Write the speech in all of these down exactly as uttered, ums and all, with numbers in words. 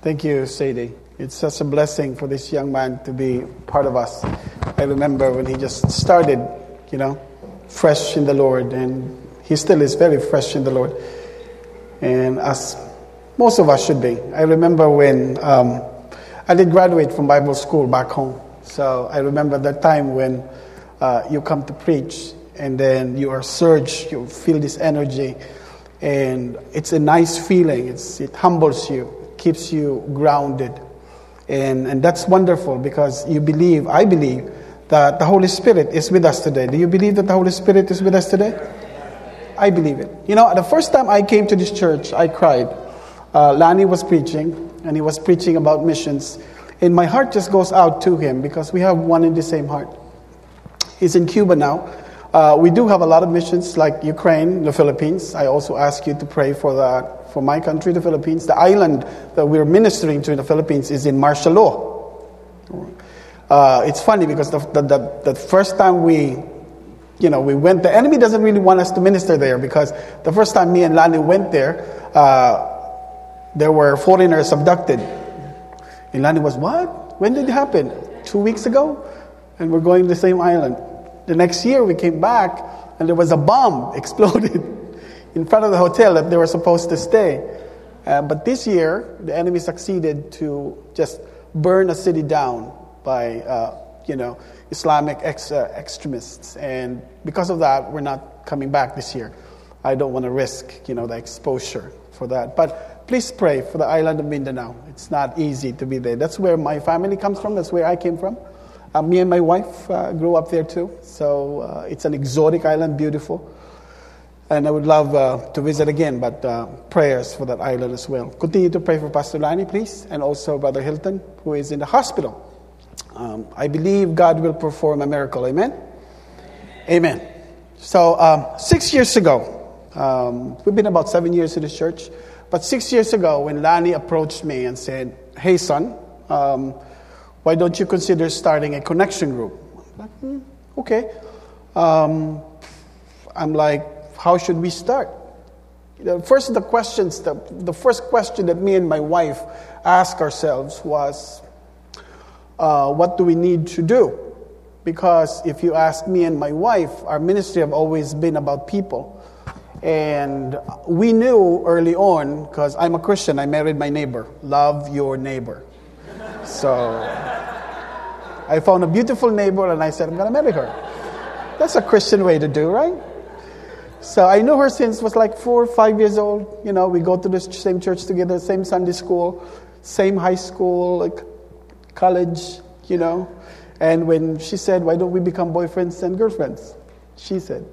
Thank you, Sadie. It's such a blessing for this young man to be part of us. I remember when he just started, you know, fresh in the Lord, and he still is very fresh in the Lord. And as most of us should be. I remember when um, I did graduate from Bible school back home. So I remember that time when uh, you come to preach, and then you are surged, you feel this energy, and it's a nice feeling. It's, it humbles you, keeps you grounded. And, and that's wonderful because you believe, I believe, that the Holy Spirit is with us today. Do you believe that the Holy Spirit is with us today? I believe it. You know, the first time I came to this church, I cried. Uh, Lani was preaching, and he was preaching about missions. And my heart just goes out to him because we have one in the same heart. He's in Cuba now. Uh, we do have a lot of missions like Ukraine, the Philippines. I also ask you to pray for that, for my country, the Philippines. The island that we're ministering to in the Philippines is in martial law. Uh, it's funny because the, the, the, the first time we, you know, we went, the enemy doesn't really want us to minister there because the first time me and Lani went there, uh, there were foreigners abducted. And Lani was, what? When did it happen? Two weeks ago? And we're going to the same island. The next year we came back and there was a bomb exploded in front of the hotel that they were supposed to stay. Uh, but this year, the enemy succeeded to just burn a city down by, uh, you know, Islamic ex- uh, extremists. And because of that, we're not coming back this year. I don't want to risk, you know, the exposure for that. But please pray for the island of Mindanao. It's not easy to be there. That's where my family comes from. That's where I came from. Uh, me and my wife uh, grew up there too. So uh, it's an exotic island, beautiful. And I would love uh, to visit again, but uh, prayers for that island as well. Continue to pray for Pastor Lani, please, and also Brother Hilton, who is in the hospital. Um, I believe God will perform a miracle. Amen? Amen. So um, six years ago, um, we've been about seven years in this church, but six years ago when Lani approached me and said, hey son, um, why don't you consider starting a connection group? I'm like, hmm, okay. Um, I'm like, how should we start? You know, first, the questions, the, the first question that me and my wife asked ourselves was, uh, what do we need to do? Because if you ask me and my wife, our ministry have always been about people. And we knew early on, because I'm a Christian, I married my neighbor. Love your neighbor. So I found a beautiful neighbor and I said, I'm going to marry her. That's a Christian way to do, right? So I knew her since was like four or five years old. You know, we go to the same church together, same Sunday school, same high school, like college, you know. And when she said, why don't we become boyfriends and girlfriends? She said.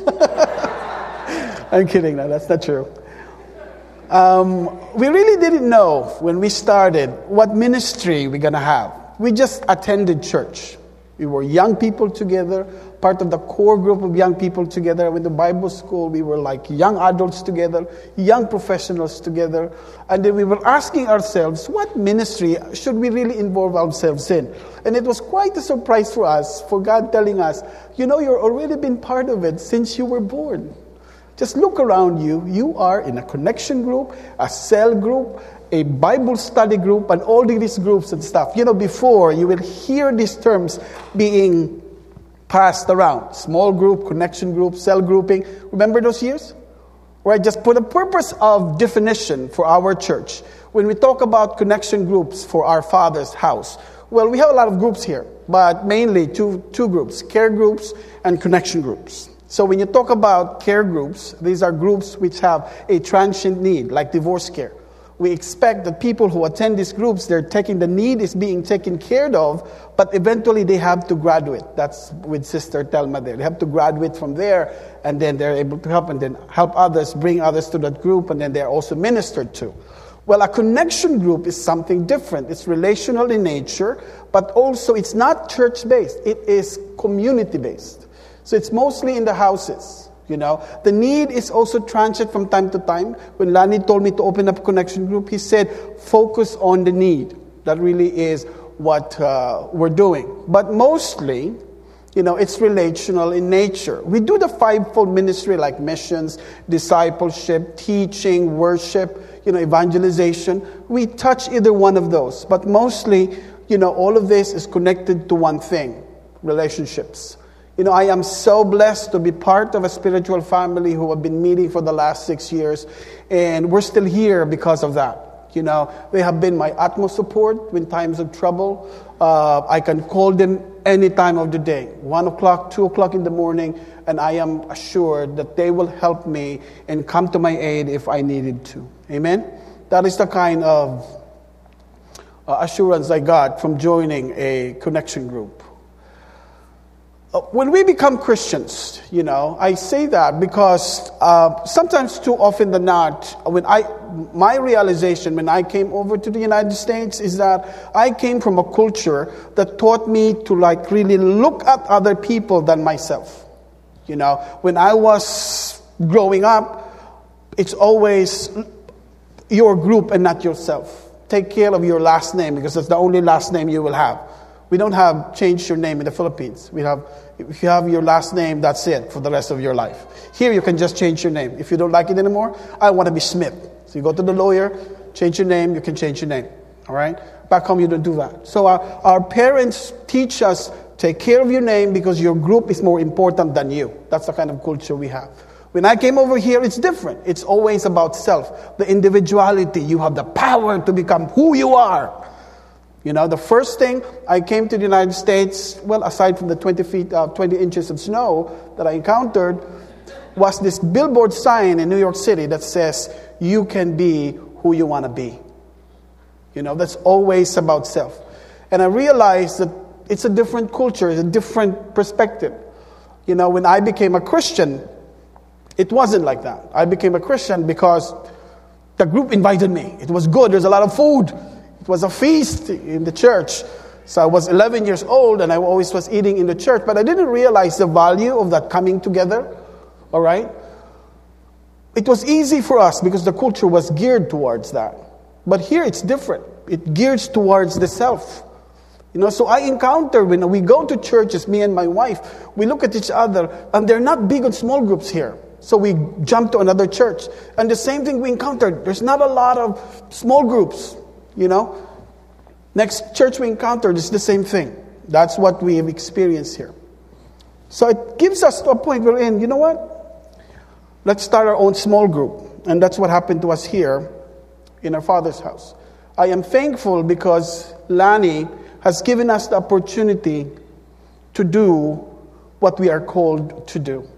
I'm kidding, no, that's not true. Um, we really didn't know when we started what ministry we're going to have. We just attended church. We were young people together, part of the core group of young people together. With the Bible school, we were like young adults together, young professionals together. And then we were asking ourselves, what ministry should we really involve ourselves in? And it was quite a surprise for us, for God telling us, you know, you've already been part of it since you were born. Just look around you. You are in a connection group, a cell group, a Bible study group, and all these groups and stuff. You know, before, you will hear these terms being passed around. Small group, connection group, cell grouping. Remember those years? Right, just for the purpose of definition for our church, when we talk about connection groups for our Father's house, well, we have a lot of groups here, but mainly two, two groups, care groups and connection groups. So when you talk about care groups, these are groups which have a transient need, like divorce care. We expect that people who attend these groups, they're taking, the need is being taken care of, but eventually they have to graduate. That's with Sister Telma there. They have to graduate from there, and then they're able to help, and then help others, bring others to that group, and then they're also ministered to. Well, a connection group is something different. It's relational in nature, but also it's not church-based. It is community-based. So it's mostly in the houses, you know. The need is also transient from time to time. When Lani told me to open up a connection group, he said, focus on the need. That really is what uh, we're doing. But mostly, you know, it's relational in nature. We do the fivefold ministry like missions, discipleship, teaching, worship, you know, evangelization. We touch either one of those. But mostly, you know, all of this is connected to one thing, relationships. You know, I am so blessed to be part of a spiritual family who have been meeting for the last six years. And we're still here because of that. You know, they have been my utmost support in times of trouble. Uh, I can call them any time of the day, one o'clock, two o'clock in the morning, and I am assured that they will help me and come to my aid if I needed to. Amen? That is the kind of uh, assurance I got from joining a connection group. When we become Christians, you know, I say that because uh, sometimes too often than not, when I, my realization when I came over to the United States is that I came from a culture that taught me to like really look at other people than myself. You know, when I was growing up, it's always your group and not yourself. Take care of your last name because that's the only last name you will have. We don't have change your name in the Philippines. We have, if you have your last name, that's it for the rest of your life. Here you can just change your name. If you don't like it anymore, I want to be Smith. So you go to the lawyer, change your name, you can change your name. All right? Back home you don't do that. So our, our parents teach us, take care of your name because your group is more important than you. That's the kind of culture we have. When I came over here, it's different. It's always about self, the individuality. You have the power to become who you are. You know, the first thing I came to the United States, well, aside from the twenty feet, uh, twenty inches of snow that I encountered, was this billboard sign in New York City that says, you can be who you want to be. You know, that's always about self. And I realized that it's a different culture, it's a different perspective. You know, when I became a Christian, it wasn't like that. I became a Christian because the group invited me. It was good. There's a lot of food. It was a feast in the church. So I was eleven years old and I always was eating in the church. But I didn't realize the value of that coming together. All right? It was easy for us because the culture was geared towards that. But here it's different. It gears towards the self. You know, so I encounter when we go to churches, me and my wife, we look at each other and they're not big on small groups here. So we jump to another church. And the same thing we encountered. There's not a lot of small groups. You know, next church we encountered is the same thing. That's what we have experienced here. So it gives us to a point we're in, you know what? Let's start our own small group. And that's what happened to us here in our Father's house. I am thankful because Lani has given us the opportunity to do what we are called to do.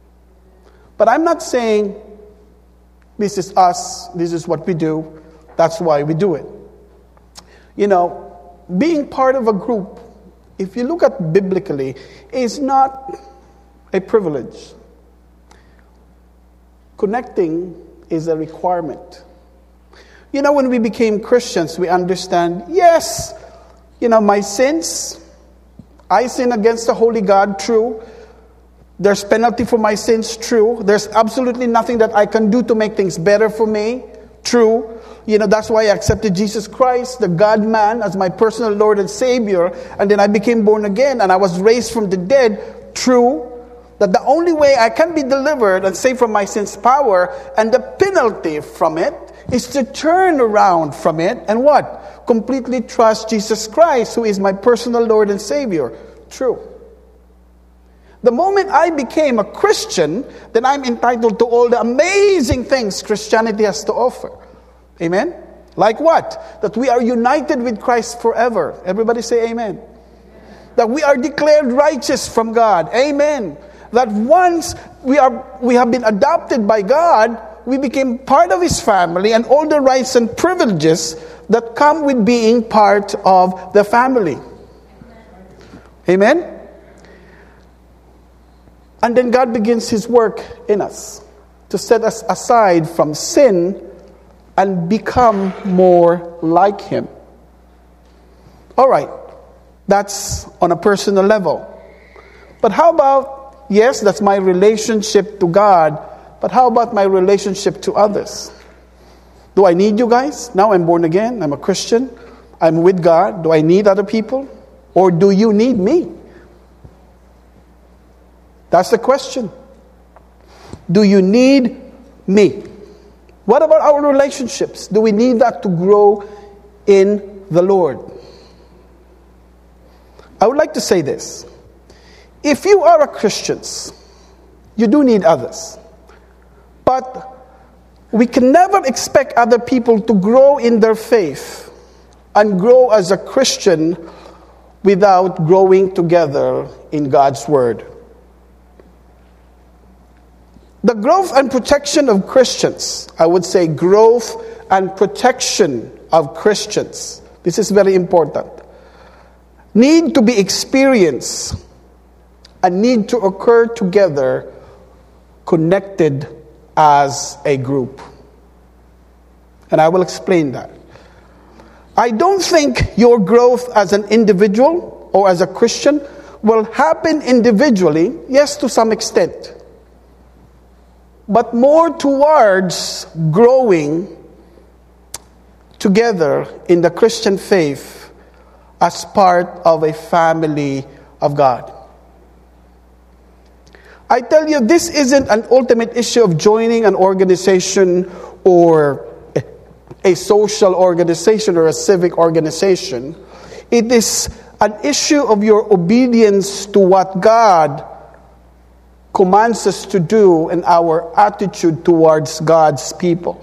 But I'm not saying this is us, this is what we do, that's why we do it. You know, being part of a group, if you look at biblically, is not a privilege. Connecting is a requirement. You know, when we became Christians, we understand, yes, you know, my sins, I sin against the holy God, true. There's penalty for my sins, true. There's absolutely nothing that I can do to make things better for me, true. You know, that's why I accepted Jesus Christ, the God-man, as my personal Lord and Savior. And then I became born again and I was raised from the dead. True. That the only way I can be delivered and saved from my sin's power and the penalty from it is to turn around from it and what? Completely trust Jesus Christ, who is my personal Lord and Savior. True. The moment I became a Christian, then I'm entitled to all the amazing things Christianity has to offer. Amen? Like what? That we are united with Christ forever. Everybody say amen. That we are declared righteous from God. Amen. That once we are we have been adopted by God, we became part of His family and all the rights and privileges that come with being part of the family. Amen? And then God begins His work in us to set us aside from sin and become more like Him. All right, that's on a personal level. But how about, yes, that's my relationship to God, but how about my relationship to others? Do I need you guys? Now I'm born again, I'm a Christian, I'm with God. Do I need other people? Or do you need me? That's the question. Do you need me? What about our relationships? Do we need that to grow in the Lord? I would like to say this. If you are a Christian, you do need others. But we can never expect other people to grow in their faith and grow as a Christian without growing together in God's Word. The growth and protection of Christians, I would say growth and protection of Christians, this is very important, need to be experienced and need to occur together, connected as a group. And I will explain that. I don't think your growth as an individual or as a Christian will happen individually, yes, to some extent, but more towards growing together in the Christian faith as part of a family of God. I tell you, this isn't an ultimate issue of joining an organization or a social organization or a civic organization. It is an issue of your obedience to what God commands us to do and our attitude towards God's people.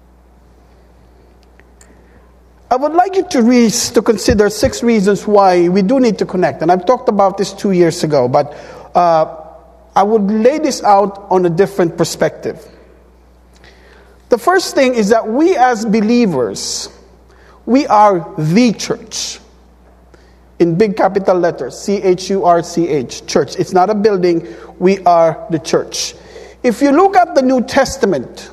I would like you to read, to consider six reasons why we do need to connect. And I've talked about this two years ago, but uh, I would lay this out on a different perspective. The first thing is that we as believers, we are the church. In big capital letters, C H U R C H, church. It's not a building, we are the church. If you look at the New Testament,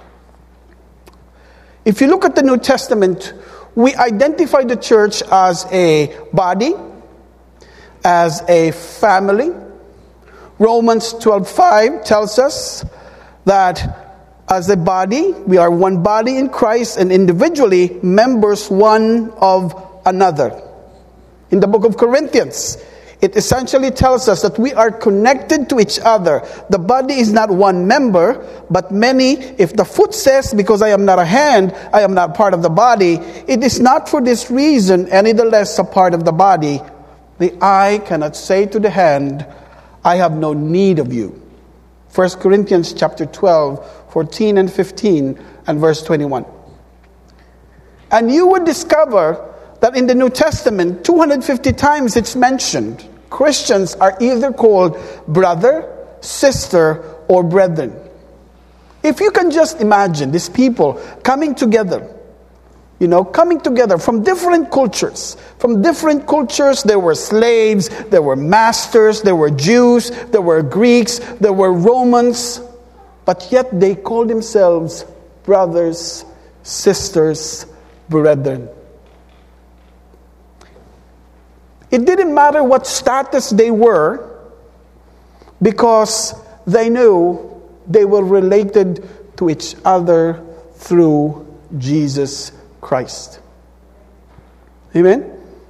if you look at the New Testament, we identify the church as a body, as a family. Romans twelve five tells us that as a body, we are one body in Christ and individually members one of another. In the book of Corinthians, it essentially tells us that we are connected to each other. The body is not one member, but many. If the foot says, because I am not a hand, I am not part of the body, it is not for this reason any the less a part of the body. The eye cannot say to the hand, I have no need of you. First Corinthians chapter twelve, fourteen and fifteen, and verse twenty-one. And you would discover that in the New Testament, two hundred fifty times it's mentioned, Christians are either called brother, sister, or brethren. If you can just imagine these people coming together, you know, coming together from different cultures. From different cultures, there were slaves, there were masters, there were Jews, there were Greeks, there were Romans, but yet they called themselves brothers, sisters, brethren. It didn't matter what status they were, because they knew they were related to each other through Jesus Christ. Amen?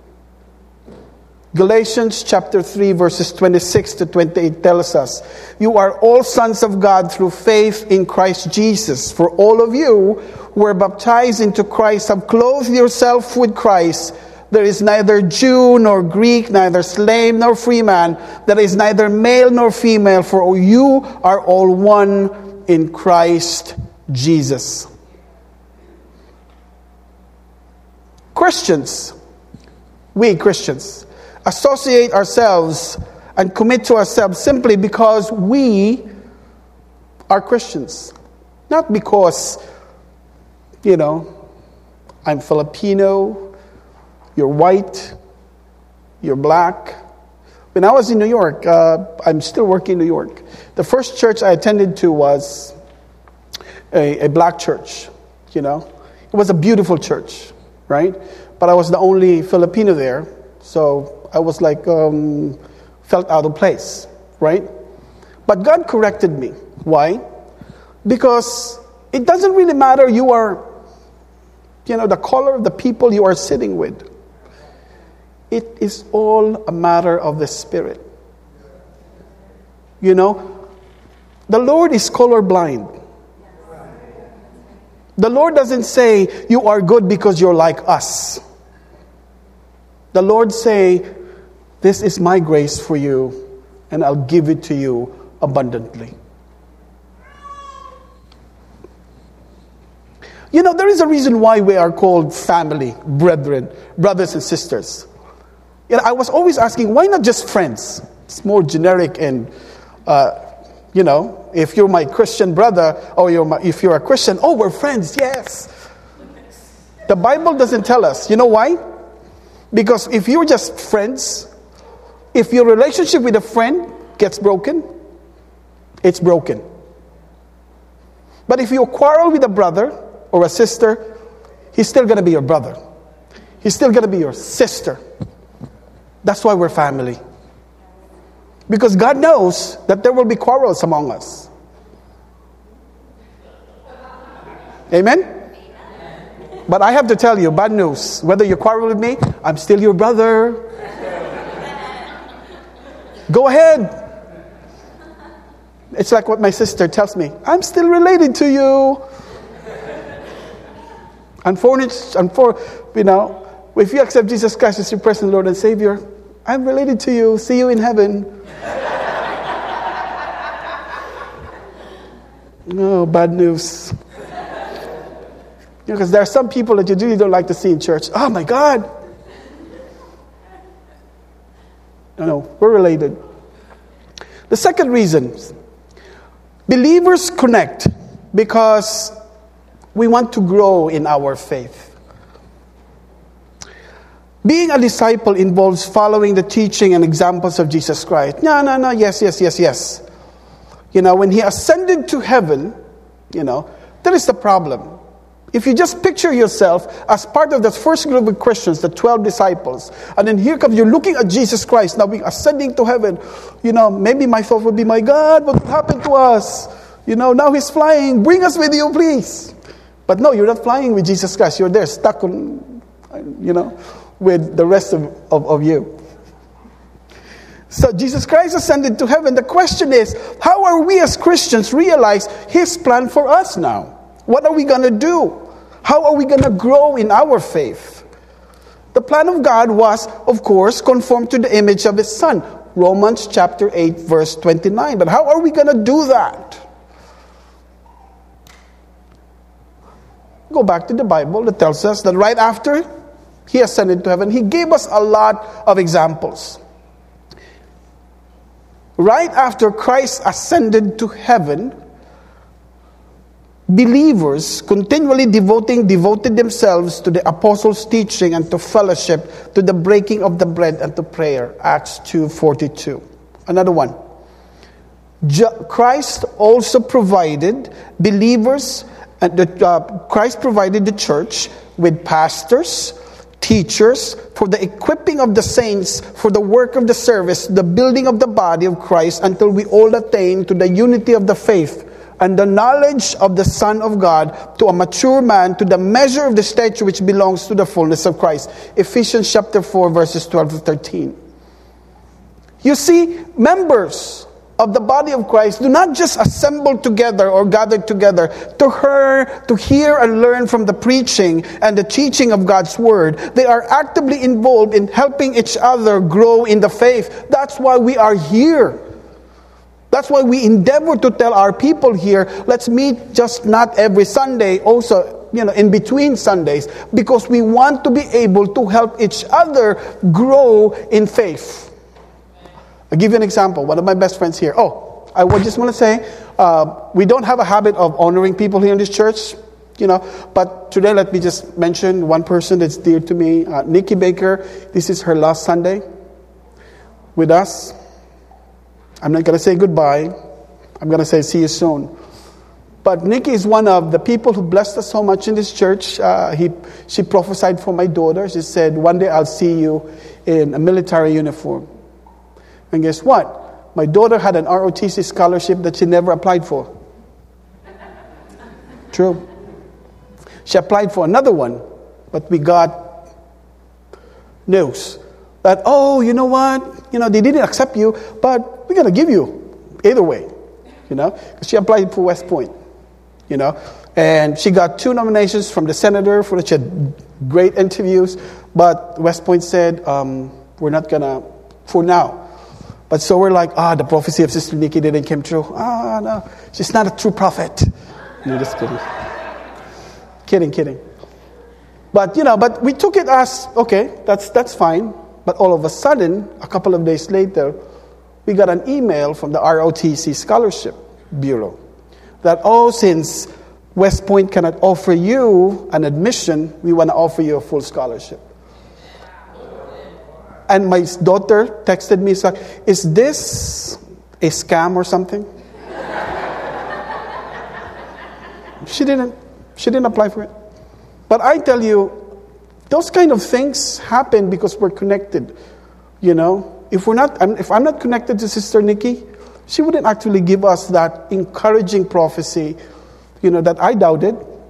Galatians chapter three verses twenty-six to twenty-eight tells us, you are all sons of God through faith in Christ Jesus. For all of you who were baptized into Christ have clothed yourself with Christ. There is neither Jew nor Greek, neither slave nor free man. There is neither male nor female, for you are all one in Christ Jesus. Christians, we Christians, associate ourselves and commit to ourselves simply because we are Christians. Not because, you know, I'm Filipino, you're white, you're black. When I was in New York, uh, I'm still working in New York. The first church I attended to was a, a black church, you know. It was a beautiful church, right? But I was the only Filipino there, so I was like, um, felt out of place, right? But God corrected me. Why? Because it doesn't really matter you are, you know, the color of the people you are sitting with. It is all a matter of the Spirit. You know, the Lord is colorblind. The Lord doesn't say, you are good because you're like us. The Lord say, this is my grace for you, and I'll give it to you abundantly. You know, there is a reason why we are called family, brethren, brothers and sisters. You know, I was always asking, why not just friends? It's more generic and, uh, you know, if you're my Christian brother, or you're my, if you're a Christian, oh, we're friends, yes. The Bible doesn't tell us. You know why? Because if you're just friends, if your relationship with a friend gets broken, it's broken. But if you quarrel with a brother or a sister, he's still going to be your brother. He's still going to be your sister. That's why we're family. Because God knows that there will be quarrels among us. Amen? But I have to tell you, bad news. Whether you quarrel with me, I'm still your brother. Go ahead. It's like what my sister tells me. I'm still related to you. Unfortunately, you know, if you accept Jesus Christ as your personal Lord and Savior, I'm related to you. See you in heaven. No, bad news. Because there are some people that you really don't like to see in church. Oh my God. No, no, we're related. The second reason, believers connect because we want to grow in our faith. Being a disciple involves following the teaching and examples of Jesus Christ. No, no, no, yes, yes, yes, yes. You know, when he ascended to heaven, you know, that is the problem. If you just picture yourself as part of the first group of Christians, the twelve disciples, and then here comes, you're looking at Jesus Christ, now being ascending to heaven, you know, maybe my thought would be, my God, what happened to us? You know, now he's flying, bring us with you, please. But no, you're not flying with Jesus Christ, you're there stuck on, you know, with the rest of, of, of you. So Jesus Christ ascended to heaven. The question is, how are we as Christians realize his plan for us now? What are we going to do? How are we going to grow in our faith? The plan of God was, of course, conform to the image of his Son. Romans chapter eight, verse twenty-nine. But how are we going to do that? Go back to the Bible that tells us that right after he ascended to heaven, he gave us a lot of examples. Right after Christ ascended to heaven, believers continually devoting, devoted themselves to the apostles' teaching and to fellowship, to the breaking of the bread and to prayer. Acts two forty-two. Another one. Christ also provided believers, and the, uh, Christ provided the church with pastors, teachers, for the equipping of the saints, for the work of the service, the building of the body of Christ, until we all attain to the unity of the faith and the knowledge of the Son of God, to a mature man, to the measure of the stature which belongs to the fullness of Christ. Ephesians chapter four, verses twelve to thirteen. You see, members of the body of Christ do not just assemble together or gather together to hear, to hear and learn from the preaching and the teaching of God's Word. They are actively involved in helping each other grow in the faith. That's why we are here. That's why we endeavor to tell our people here, let's meet just not every Sunday, also, you know, in between Sundays, because we want to be able to help each other grow in faith. I'll give you an example. One of my best friends here. Oh, I would just want to say, uh, we don't have a habit of honoring people here in this church, you know. But today, let me just mention one person that's dear to me, uh, Nikki Baker. This is her last Sunday with us. I'm not going to say goodbye. I'm going to say see you soon. But Nikki is one of the people who blessed us so much in this church. Uh, he, she prophesied for my daughter. She said, one day I'll see you in a military uniform. And guess what? My daughter had an R O T C scholarship that she never applied for. True. She applied for another one, but we got news that, oh, you know what? You know, they didn't accept you, but we're going to give you either way, you know. Because she applied for West Point, you know. And she got two nominations from the senator for which she had great interviews. But West Point said, um, we're not going to, for now. But so we're like, ah, the prophecy of Sister Nikki didn't come true. Ah, no, she's not a true prophet. No, just kidding. Kidding, kidding. But, you know, but we took it as, okay, that's that's fine. But all of a sudden, a couple of days later, we got an email from the R O T C Scholarship Bureau that, oh, since West Point cannot offer you an admission, we want to offer you a full scholarship. And my daughter texted me, said, is this a scam or something? She didn't, she didn't apply for it. But I tell you, those kind of things happen because we're connected. You know, if we're not, if I'm not connected to Sister Nikki, she wouldn't actually give us that encouraging prophecy, you know, that I doubted.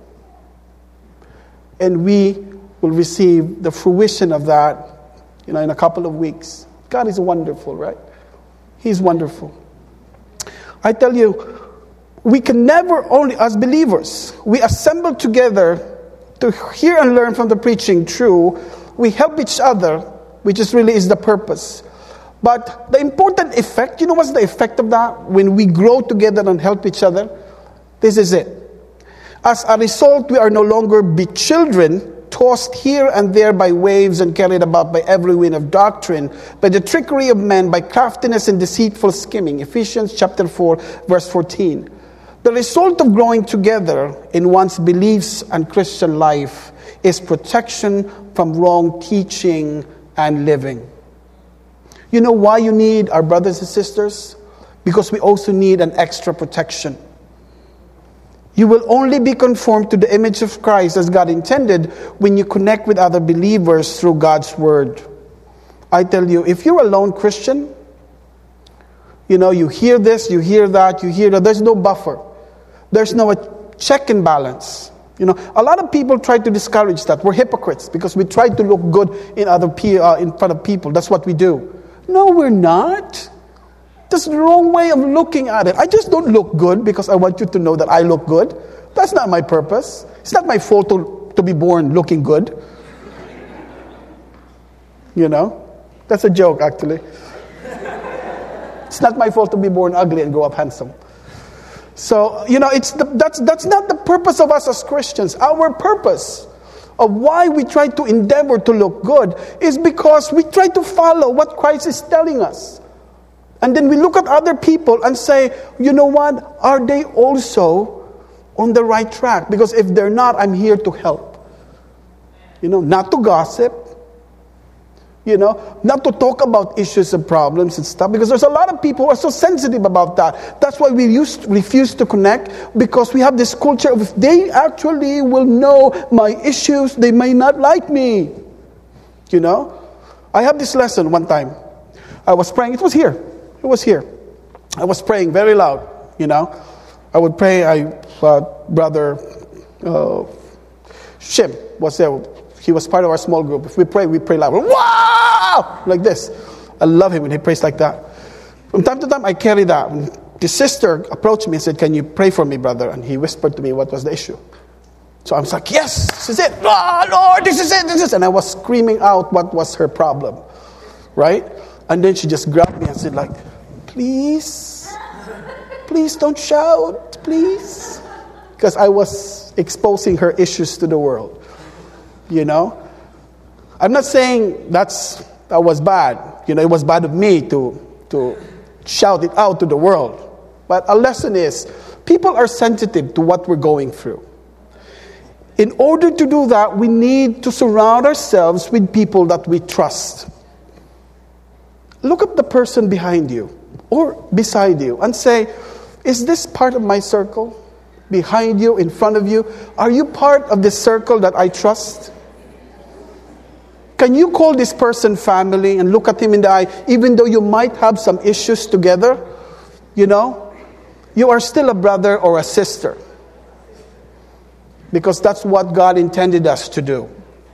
And we will receive the fruition of that, you know, in a couple of weeks. God is wonderful, right? He's wonderful. I tell you, we can never only, as believers, we assemble together to hear and learn from the preaching true. We help each other, which is really is the purpose. But the important effect, you know what's the effect of that? When we grow together and help each other, this is it. As a result, we are no longer be children, tossed here and there by waves and carried about by every wind of doctrine, by the trickery of men, by craftiness and deceitful skimming. Ephesians chapter four, verse fourteen. The result of growing together in one's beliefs and Christian life is protection from wrong teaching and living. You know why you need our brothers and sisters? Because we also need an extra protection. You will only be conformed to the image of Christ as God intended when you connect with other believers through God's Word. I tell you, if you're a lone Christian, you know, you hear this, you hear that, you hear that, there's no buffer. There's no check and balance. You know, a lot of people try to discourage that. We're hypocrites because we try to look good in other pe- uh, in front of people. That's what we do. No, we're not. That's the wrong way of looking at it. I just don't look good because I want you to know that I look good. That's not my purpose. It's not my fault to, to be born looking good. You know? That's a joke, actually. It's not my fault to be born ugly and grow up handsome. So, you know, it's the, that's that's not the purpose of us as Christians. Our purpose of why we try to endeavor to look good is because we try to follow what Christ is telling us. And then we look at other people and say, you know what? Are they also on the right track? Because if they're not, I'm here to help. You know, not to gossip. You know, not to talk about issues and problems and stuff. Because there's a lot of people who are so sensitive about that. That's why we used to refuse to connect. Because we have this culture of if they actually will know my issues, they may not like me. You know? I have this lesson one time. I was praying. It was here. It was here. I was praying very loud, you know. I would pray. I, uh, brother uh, Shim was there. He was part of our small group. If we pray, we pray loud. Wow! Like this. I love him when he prays like that. From time to time, I carry that. The sister approached me and said, can you pray for me, brother? And he whispered to me what was the issue. So I was like, yes, this is it. Oh, Lord, this is it, this is it. And I was screaming out what was her problem. Right? And then she just grabbed me and said like, please, please don't shout, please. Because I was exposing her issues to the world. You know, I'm not saying that's that was bad. You know, it was bad of me to to shout it out to the world. But a lesson is, people are sensitive to what we're going through. In order to do that, we need to surround ourselves with people that we trust. Look at the person behind you or beside you and say, is this part of my circle? Behind you, in front of you? Are you part of this circle that I trust? Can you call this person family and look at him in the eye, even though you might have some issues together? You know, you are still a brother or a sister. Because that's what God intended us to do.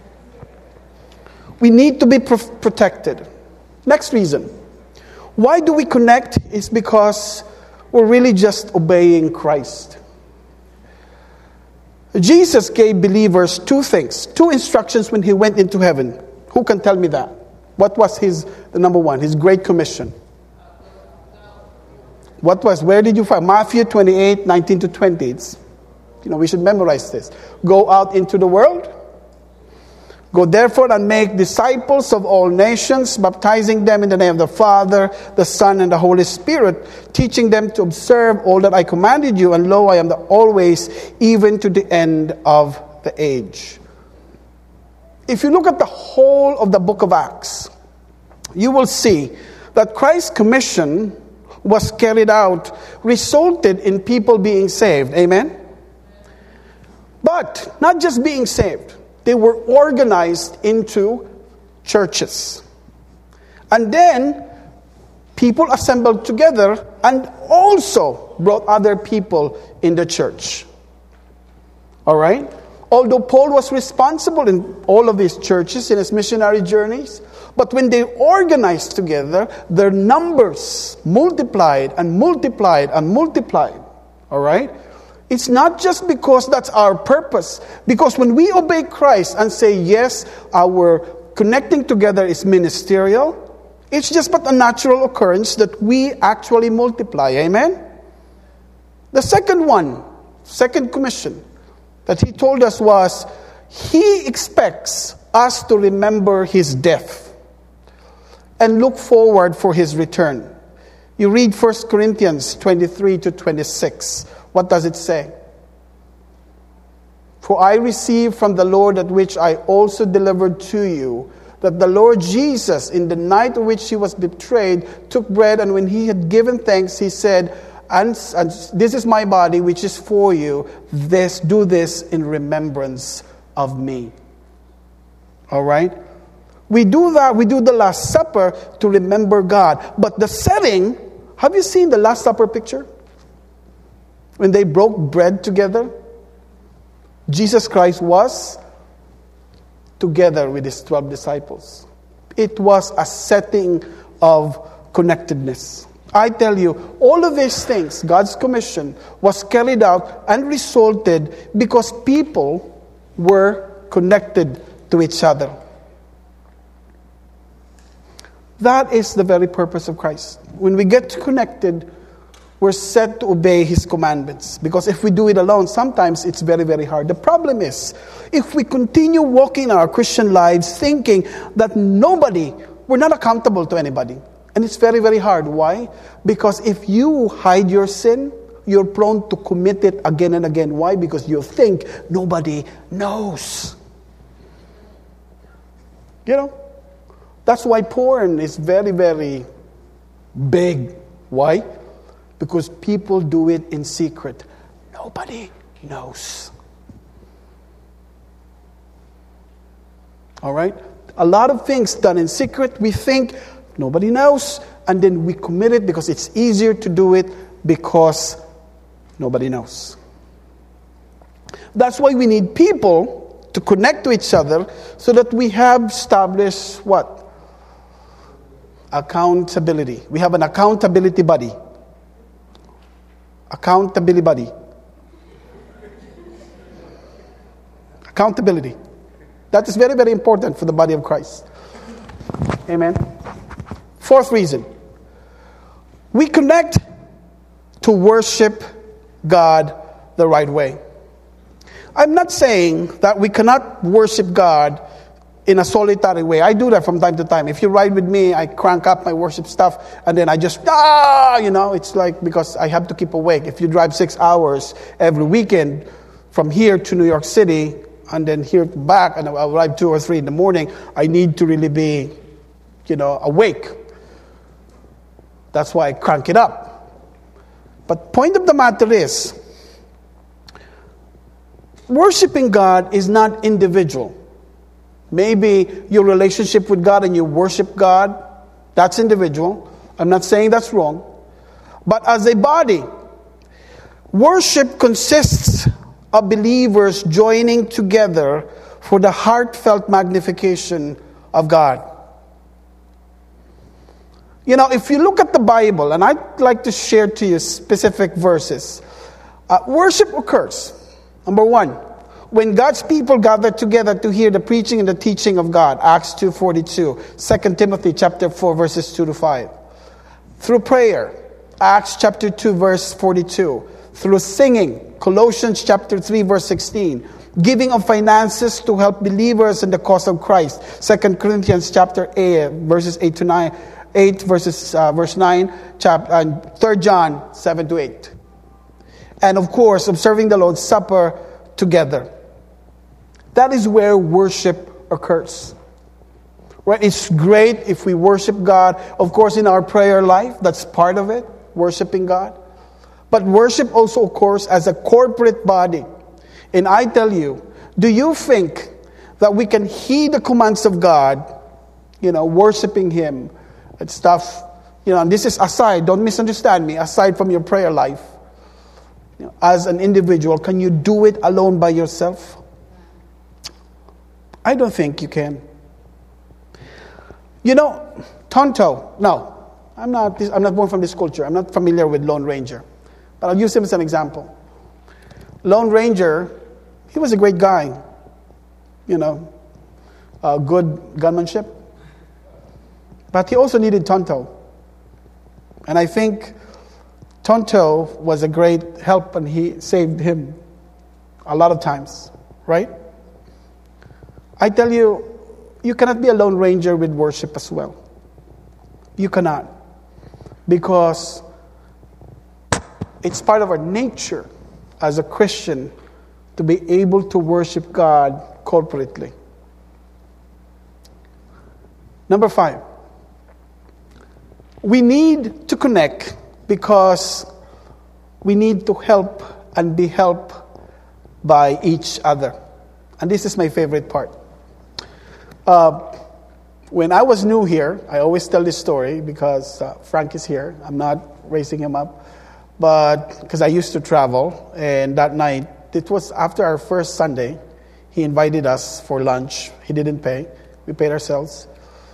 We need to be pro- protected. Next reason. Why do we connect? It's because we're really just obeying Christ. Jesus gave believers two things, two instructions when he went into heaven. Who can tell me that? What was his, the number one, his great commission? What was, where did you find? Matthew twenty-eight, nineteen to twenty. It's, you know, we should memorize this. Go out into the world. Go therefore and make disciples of all nations, baptizing them in the name of the Father, the Son, and the Holy Spirit, teaching them to observe all that I commanded you, and lo, I am the always, even to the end of the age. If you look at the whole of the book of Acts, you will see that Christ's commission was carried out, resulted in people being saved. Amen? But not just being saved. They were organized into churches. And then people assembled together and also brought other people in the church. All right? Although Paul was responsible in all of these churches in his missionary journeys, but when they organized together, their numbers multiplied and multiplied and multiplied. All right? It's not just because that's our purpose. Because when we obey Christ and say, yes, our connecting together is ministerial, it's just but a natural occurrence that we actually multiply. Amen? The second one, second commission that he told us was, he expects us to remember his death and look forward for his return. You read First Corinthians twenty-three to twenty-six. What does it say? For I received from the Lord that which I also delivered to you, that the Lord Jesus, in the night in which he was betrayed, took bread, and when he had given thanks, he said, and, and this is my body, which is for you. This, do this in remembrance of me. All right? We do that, we do the Last Supper to remember God. But the setting, have you seen the Last Supper picture? When they broke bread together, Jesus Christ was together with his twelve disciples. It was a setting of connectedness. I tell you, all of these things, God's commission, was carried out and resulted because people were connected to each other. That is the very purpose of Christ. When we get connected, we're set to obey his commandments. Because if we do it alone, sometimes it's very, very hard. The problem is, if we continue walking our Christian lives thinking that nobody, we're not accountable to anybody. And it's very, very hard. Why? Because if you hide your sin, you're prone to commit it again and again. Why? Because you think nobody knows. You know? That's why porn is very, very big. Why? Because people do it in secret. Nobody knows. All right? A lot of things done in secret, we think nobody knows, and then we commit it because it's easier to do it because nobody knows. That's why we need people to connect to each other so that we have established what? Accountability. We have an accountability buddy. Accountability buddy. Accountability. That is very, very important for the body of Christ. Amen. Fourth reason. We connect to worship God the right way. I'm not saying that we cannot worship God in a solitary way. I do that from time to time. If you ride with me, I crank up my worship stuff, and then I just, ah, you know, it's like, because I have to keep awake. If you drive six hours every weekend from here to New York City, and then here back, and I'll arrive two or three in the morning, I need to really be, you know, awake. That's why I crank it up. But point of the matter is, worshiping God is not individual. Maybe your relationship with God and you worship God, that's individual. I'm not saying that's wrong. But as a body, worship consists of believers joining together for the heartfelt magnification of God. You know, if you look at the Bible, and I'd like to share to you specific verses, uh, worship occurs. Number one, when God's people gathered together to hear the preaching and the teaching of God, Acts two forty-two, Second Timothy chapter four, verses two to five. Through prayer, Acts chapter two, verse forty-two. Through singing, Colossians chapter three, verse sixteen. Giving of finances to help believers in the cause of Christ, Second Corinthians chapter eight, verses eight to nine, eight verses uh, verse nine, chapter and Third John seven to eight. And of course, observing the Lord's Supper together. That is where worship occurs. Right? It's great if we worship God. Of course, in our prayer life, that's part of it, worshiping God. But worship also occurs as a corporate body. And I tell you, do you think that we can heed the commands of God, you know, worshiping Him and stuff, you know, and this is aside, don't misunderstand me, aside from your prayer life, you know, as an individual, can you do it alone by yourself? I don't think you can. You know, Tonto, no, I'm not, I'm not born from this culture. I'm not familiar with Lone Ranger. But I'll use him as an example. Lone Ranger, he was a great guy. You know, uh, good gunmanship. But he also needed Tonto. And I think Tonto was a great help and he saved him a lot of times. Right? I tell you, you cannot be a Lone Ranger with worship as well. You cannot. Because it's part of our nature as a Christian to be able to worship God corporately. Number five. We need to connect because we need to help and be helped by each other. And this is my favorite part. Uh, when I was new here, I always tell this story because uh, Frank is here. I'm not raising him up. But because I used to travel, and that night, it was after our first Sunday, he invited us for lunch. He didn't pay. We paid ourselves.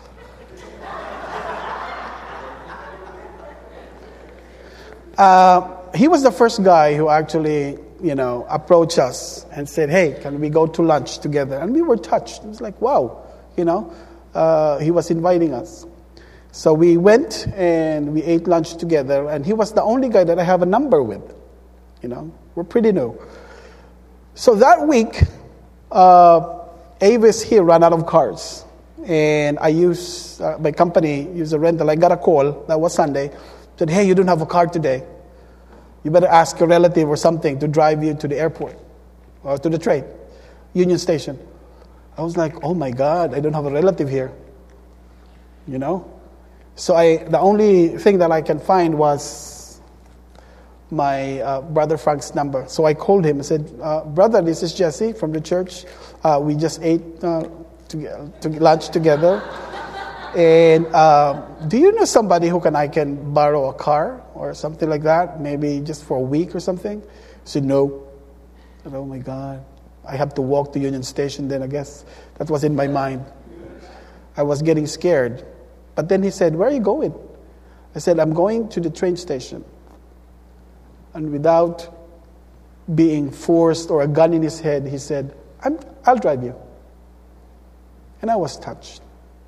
Uh, he was the first guy who actually, you know, approached us and said, hey, can we go to lunch together? And we were touched. It was like, wow, you know, uh, he was inviting us. So we went and we ate lunch together, and he was the only guy that I have a number with. You know, we're pretty new. So that week, uh, Avis here ran out of cars. And I used, uh, my company used a rental. I got a call, that was Sunday, said, hey, you don't have a car today. You better ask a relative or something to drive you to the airport or to the train, Union Station. I was like, oh my God, I don't have a relative here. You know? So I, the only thing that I can find was my uh, brother Frank's number. So I called him and said, uh, brother, this is Jesse from the church. Uh, we just ate uh, to, to lunch together. And uh, do you know somebody who can I can borrow a car or something like that? Maybe just for a week or something? He said, no. I said, oh my God. I have to walk to Union Station then, I guess. That was in my mind. I was getting scared. But then he said, where are you going? I said, I'm going to the train station. And without being forced or a gun in his head, he said, I'm, I'll drive you. And I was touched.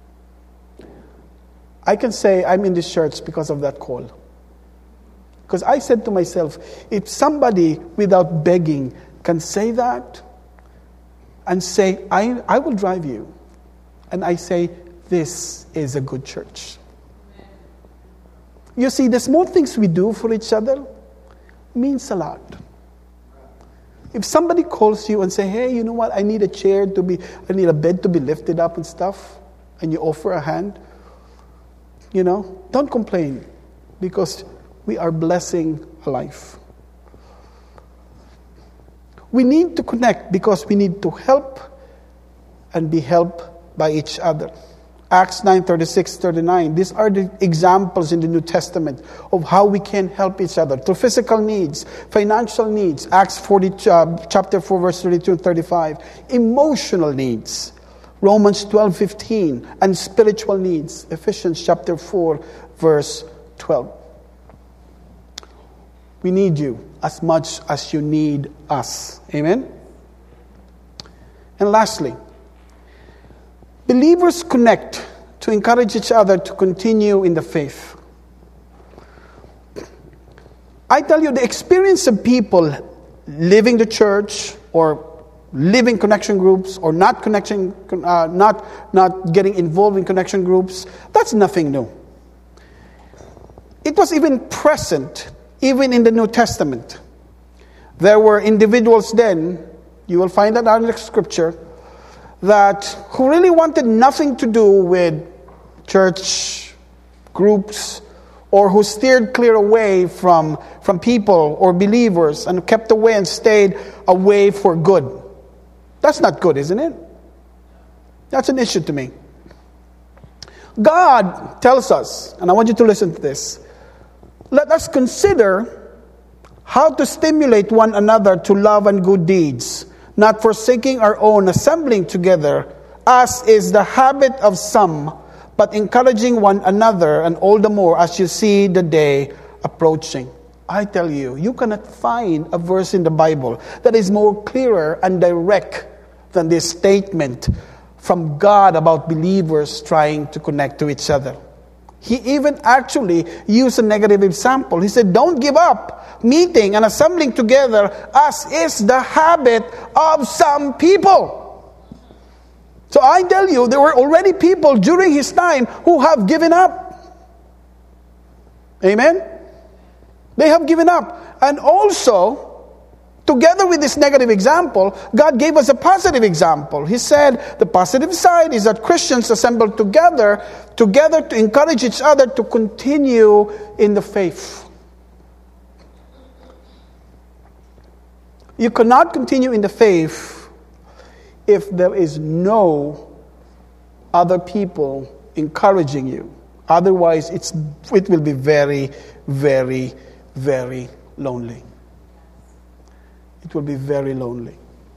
I can say I'm in this church because of that call. Because I said to myself, if somebody without begging can say that and say, I, I will drive you. And I say, this is a good church. You see, the small things we do for each other means a lot. If somebody calls you and say, hey, you know what, I need a chair to be, I need a bed to be lifted up and stuff, and you offer a hand, you know, don't complain because we are blessing a life. We need to connect because we need to help and be helped by each other. Acts nine, thirty-six, thirty-nine. These are the examples in the New Testament of how we can help each other through physical needs, financial needs. Acts forty, uh, chapter four, verse thirty-two and thirty-five. Emotional needs. Romans twelve, fifteen. And spiritual needs. Ephesians chapter four, verse twelve. We need you as much as you need us. Amen? And lastly, believers connect to encourage each other to continue in the faith. I tell you, the experience of people leaving the church or leaving connection groups or not connection, uh, not not getting involved in connection groups, that's nothing new. It was even present, even in the New Testament. There were individuals then, you will find that out in the scripture, that who really wanted nothing to do with church groups, or who steered clear away from, from people or believers and kept away and stayed away for good. That's not good, isn't it? That's an issue to me. God tells us, and I want you to listen to this, let us consider how to stimulate one another to love and good deeds, not forsaking our own assembling together, as is the habit of some, but encouraging one another, and all the more as you see the day approaching. I tell you, you cannot find a verse in the Bible that is more clearer and direct than this statement from God about believers trying to connect to each other. He even actually used a negative example. He said, don't give up meeting and assembling together, as is the habit of some people. So I tell you, there were already people during his time who have given up. Amen? They have given up. And also, together with this negative example, God gave us a positive example. He said the positive side is that Christians assemble together, together to encourage each other to continue in the faith. You cannot continue in the faith if there is no other people encouraging you. Otherwise, it's it will be very, very, very lonely. It will be very lonely.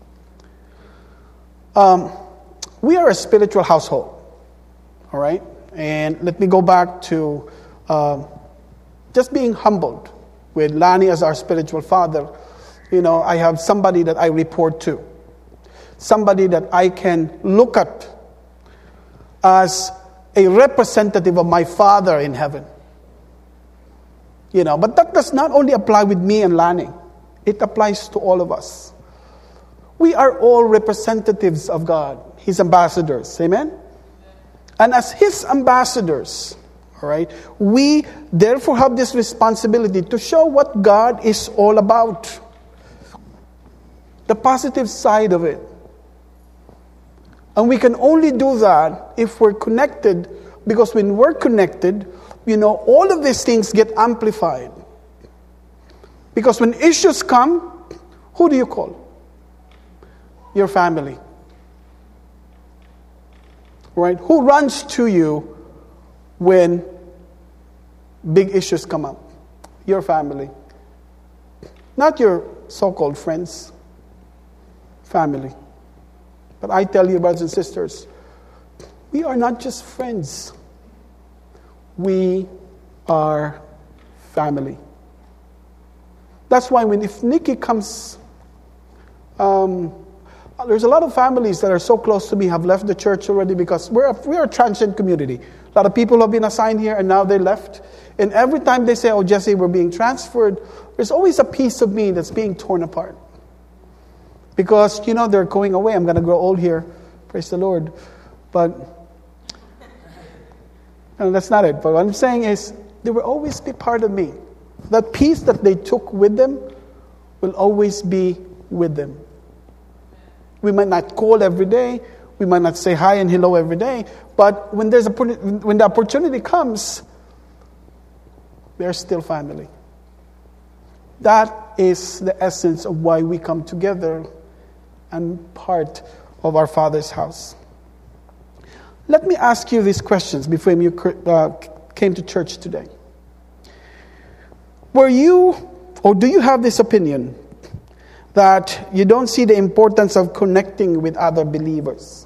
Um, we are a spiritual household, all right? And let me go back to uh, just being humbled with Lani as our spiritual father. You know, I have somebody that I report to. Somebody that I can look at as a representative of my Father in heaven. You know, but that does not only apply with me and Lani. It applies to all of us. We are all representatives of God, His ambassadors. Amen? And as His ambassadors, all right, we therefore have this responsibility to show what God is all about. The positive side of it. And we can only do that if we're connected, because when we're connected, you know, all of these things get amplified. Because when issues come, who do you call? Your family. Right? Who runs to you when big issues come up? Your family. Not your so-called friends. Family. But I tell you, brothers and sisters, we are not just friends. We are family. That's why when if Nikki comes, um, there's a lot of families that are so close to me have left the church already because we're a, we're a transient community. A lot of people have been assigned here and now they left. And every time they say, oh, Jesse, we're being transferred, there's always a piece of me that's being torn apart. Because, you know, they're going away. I'm going to grow old here. Praise the Lord. But, no, that's not it. But what I'm saying is, they will always be part of me. That peace that they took with them will always be with them. We might not call every day. We might not say hi and hello every day. But when there's a when the opportunity comes, they're still family. That is the essence of why we come together and part of our Father's house. Let me ask you these questions before you uh, came to church today. Were you, or do you have this opinion that you don't see the importance of connecting with other believers?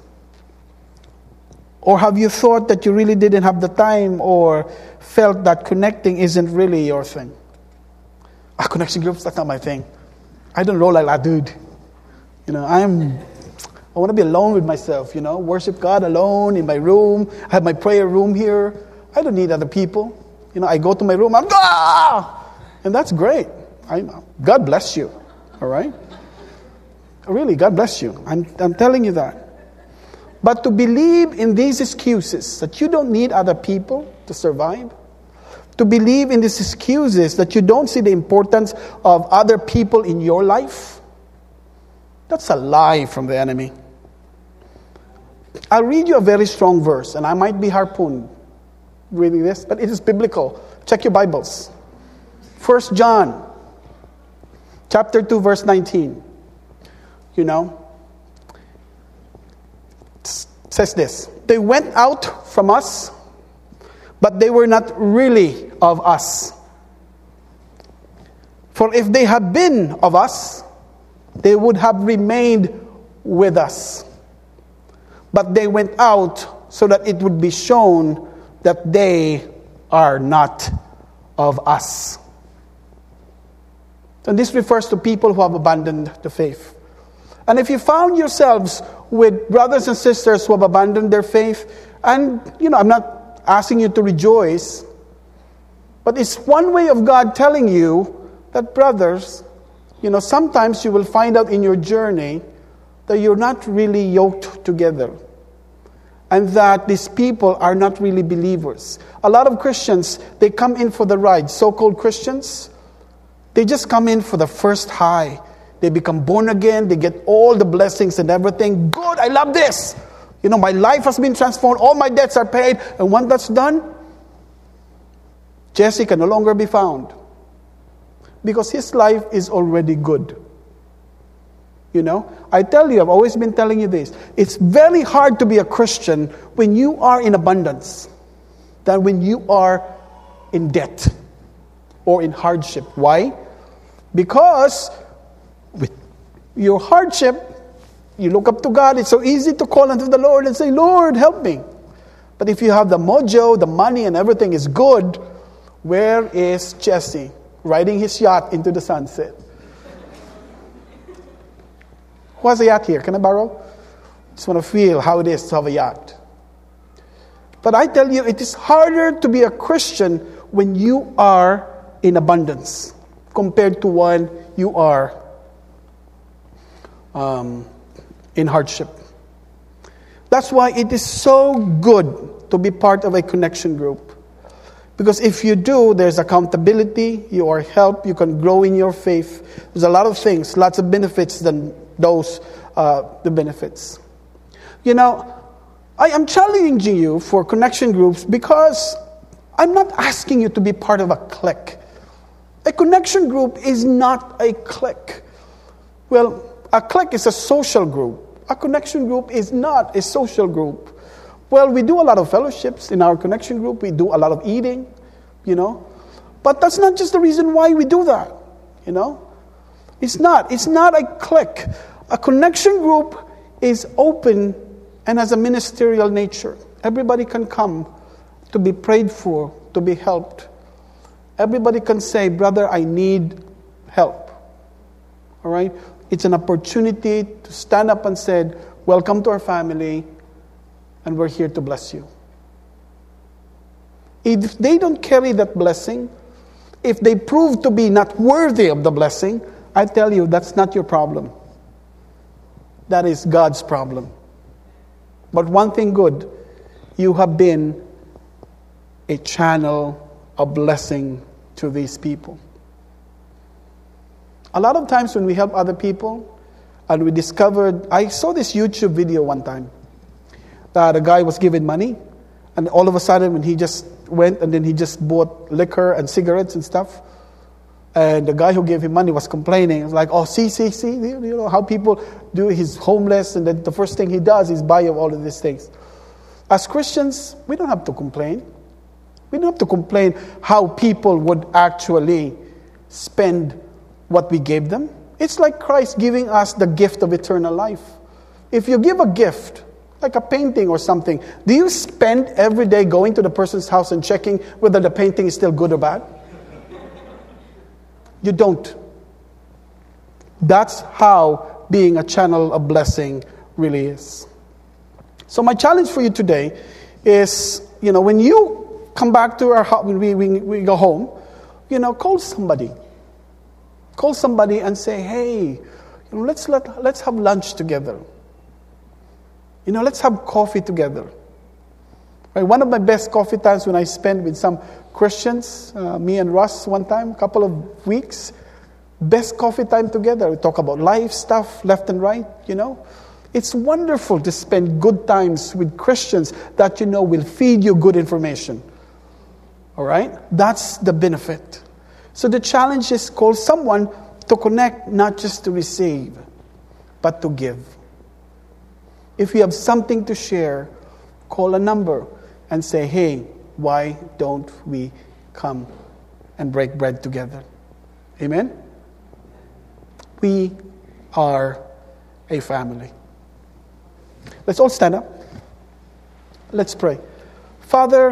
Or have you thought that you really didn't have the time or felt that connecting isn't really your thing? Ah, connection groups, that's not my thing. I don't roll like that, dude. You know, I'm I want to be alone with myself, you know, worship God alone in my room. I have my prayer room here. I don't need other people. You know, I go to my room, I'm, ah! And that's great. I know. God bless you, all right? Really, God bless you. I'm, I'm telling you that. But to believe in these excuses that you don't need other people to survive, to believe in these excuses that you don't see the importance of other people in your life, that's a lie from the enemy. I'll read you a very strong verse, and I might be harpooned reading this, but it is biblical. Check your Bibles. First John, chapter two, verse nineteen. You know, it says this: they went out from us, but they were not really of us. For if they had been of us, they would have remained with us. But they went out so that it would be shown that they are not of us. And this refers to people who have abandoned the faith. And if you found yourselves with brothers and sisters who have abandoned their faith, and, you know, I'm not asking you to rejoice, but it's one way of God telling you that, brothers, you know, sometimes you will find out in your journey that you're not really yoked together. And that these people are not really believers. A lot of Christians, they come in for the ride. So-called Christians, they just come in for the first high. They become born again. They get all the blessings and everything. Good, I love this. You know, my life has been transformed. All my debts are paid. And when that's done, Jesse can no longer be found. Because his life is already good. You know, I tell you, I've always been telling you this. It's very hard to be a Christian when you are in abundance than when you are in debt or in hardship. Why? Because with your hardship, you look up to God. It's so easy to call unto the Lord and say, Lord, help me. But if you have the mojo, the money, and everything is good, where is Jesse riding his yacht into the sunset? Who has a yacht here? Can I borrow? Just want to feel how it is to have a yacht. But I tell you, it is harder to be a Christian when you are in abundance compared to when you are um, in hardship. That's why it is so good to be part of a connection group. Because if you do, there's accountability, you are helped, you can grow in your faith. There's a lot of things, lots of benefits than those, uh, the benefits. You know, I am challenging you for connection groups because I'm not asking you to be part of a clique. A connection group is not a clique. Well, a clique is a social group. A connection group is not a social group. Well, we do a lot of fellowships in our connection group. We do a lot of eating, you know. But that's not just the reason why we do that, you know. It's not. It's not a clique. A connection group is open and has a ministerial nature. Everybody can come to be prayed for, to be helped. Everybody can say, brother, I need help. All right? It's an opportunity to stand up and say, welcome to our family, and we're here to bless you. If they don't carry that blessing, if they prove to be not worthy of the blessing, I tell you, that's not your problem. That is God's problem. But one thing good, you have been a channel of blessing to these people. A lot of times when we help other people, and we discovered, I saw this YouTube video one time, that a guy was given money, and all of a sudden when he just went and then he just bought liquor and cigarettes and stuff, and the guy who gave him money was complaining. It was like, oh, see, see, see, you know how people do. He's homeless, and then the first thing he does is buy all of these things. As Christians, we don't have to complain. We don't have to complain how people would actually spend what we gave them. It's like Christ giving us the gift of eternal life. If you give a gift, like a painting or something, do you spend every day going to the person's house and checking whether the painting is still good or bad? You don't. That's how being a channel of blessing really is. So my challenge for you today is, you know, when you come back to our house, when we, we, we go home, you know, call somebody. Call somebody and say, hey, you know, let's let, let's have lunch together. You know, let's have coffee together. Right? One of my best coffee times when I spent with some Christians, uh, me and Russ one time, a couple of weeks, best coffee time together. We talk about life stuff, left and right, you know. It's wonderful to spend good times with Christians that you know will feed you good information. All right? That's the benefit. So the challenge is call someone to connect, not just to receive, but to give. If you have something to share, call a number and say, hey, why don't we come and break bread together? Amen? We are a family. Let's all stand up. Let's pray. Father,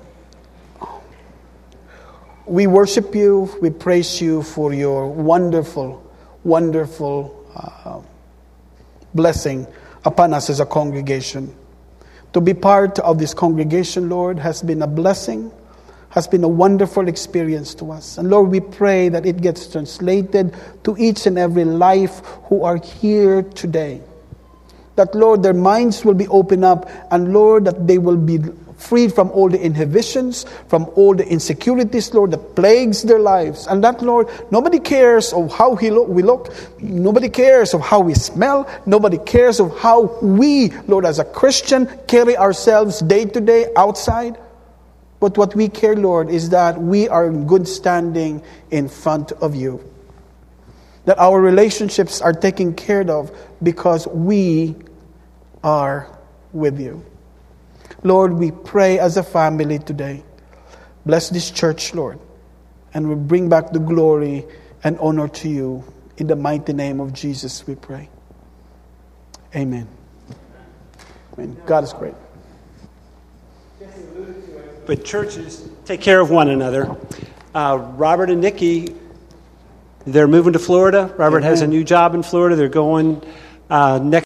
we worship you. We praise you for your wonderful, wonderful uh, blessing upon us as a congregation. To be part of this congregation, Lord, has been a blessing, has been a wonderful experience to us. And Lord, we pray that it gets translated to each and every life who are here today. That, Lord, their minds will be opened up, and Lord, that they will be freed from all the inhibitions, from all the insecurities, Lord, that plagues their lives. And that, Lord, nobody cares of how he look, we look. Nobody cares of how we smell. Nobody cares of how we, Lord, as a Christian, carry ourselves day to day outside. But what we care, Lord, is that we are in good standing in front of you. That our relationships are taken care of because we are with you. Lord, we pray as a family today. Bless this church, Lord. And we bring back the glory and honor to you. In the mighty name of Jesus, we pray. Amen. Amen. God is great. But churches take care of one another. Uh, Robert and Nikki, they're moving to Florida. Robert Amen. Has a new job in Florida. They're going uh, next